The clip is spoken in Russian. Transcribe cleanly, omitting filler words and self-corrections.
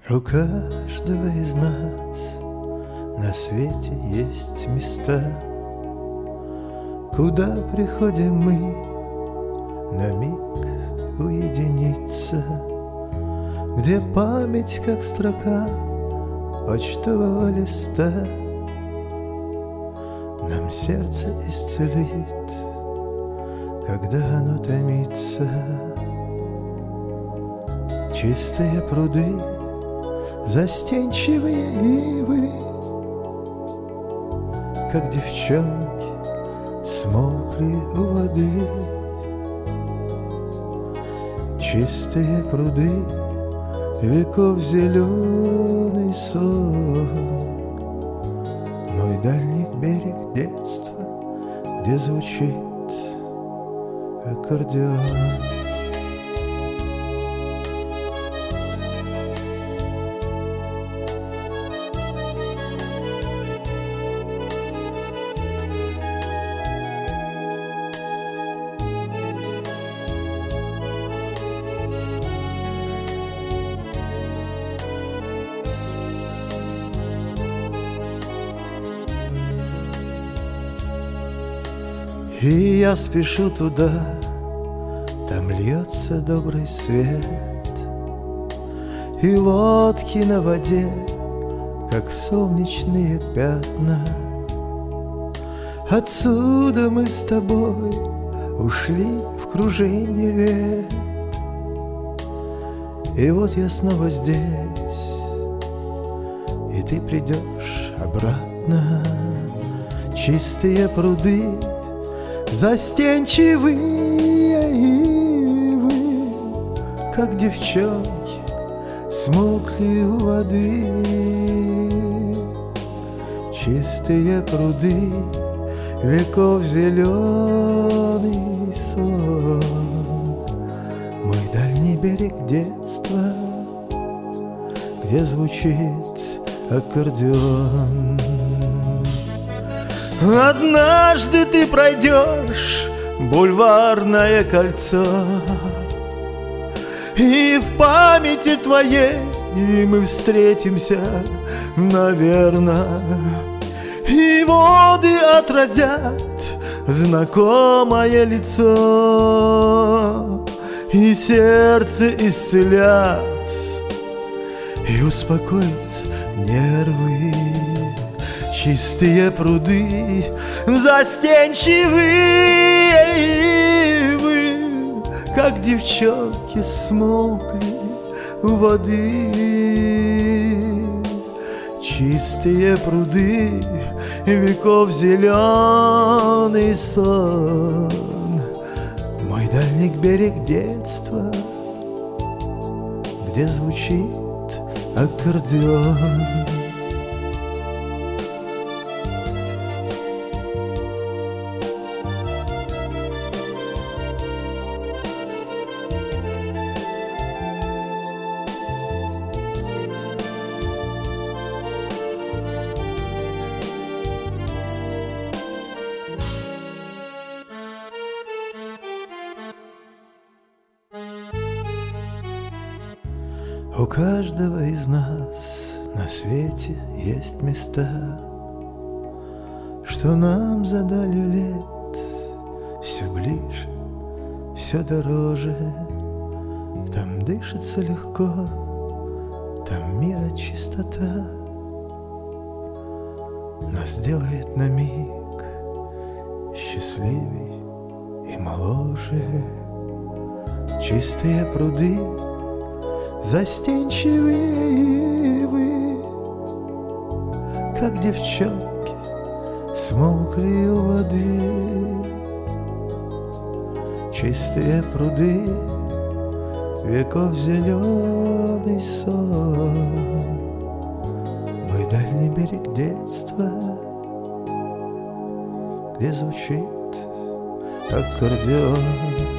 У каждого из нас на свете есть места, куда приходим мы на миг уединиться, где память, как строка почтового листа, нам сердце исцелит, когда оно томится. Чистые пруды, застенчивые ивы, как девчонки, смолкли у воды. Чистые пруды, веков зеленый сон, мой дальний берег детства, где звучит аккордеон. И я спешу туда, там льется добрый свет, и лодки на воде, как солнечные пятна. Отсюда мы с тобой ушли в кружение лет, и вот я снова здесь, и ты придешь обратно. Чистые пруды, застенчивые ивы, как девчонки, смолкли у воды. Чистые пруды, веков зеленый сон, мой дальний берег детства, где звучит аккордеон. Однажды ты пройдешь бульварное кольцо, и в памяти твоей мы встретимся, наверно, и воды отразят знакомое лицо, и сердце исцелят, и успокоит нервы. Чистые пруды, застенчивые ивы, как девчонки, смолкли у воды. Чистые пруды, веков зеленый сон, мой дальний берег детства, где звучит аккордеон. У каждого из нас на свете есть места, что нам за далью лет все ближе, все дороже. Там дышится легко, там мира чистота, нас делает на миг счастливей и моложе. Чистые пруды, застенчивые ивы, как девчонки, смолкли у воды. Чистые пруды, веков зеленый сон, мой дальний берег детства, где звучит аккордеон.